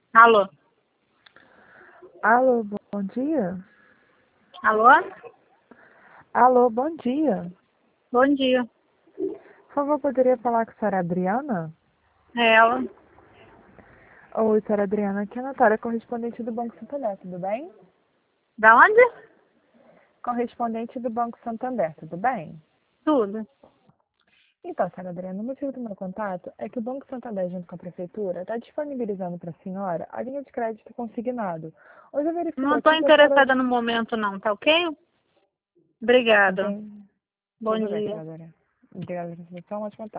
Alô? Alô, bom dia? Alô? Alô, bom dia. Bom dia. Por favor, poderia falar com a senhora Adriana? É ela? Oi, senhora Adriana, aqui é a Natália, correspondente do Banco Santander, tudo bem? Da onde? Correspondente do Banco Santander, tudo bem? Tudo. Então, senhora Adriana, o motivo do meu contato é que o Banco Santander, junto com a Prefeitura, está disponibilizando para a senhora a linha de crédito consignado. Hoje eu verifico Não estou aqui que a senhora... interessada no momento não, tá ok? Obrigada. Entende? Bom Tudo bem, dia. senhora Adriana. Obrigada pela atenção, ótima tarde.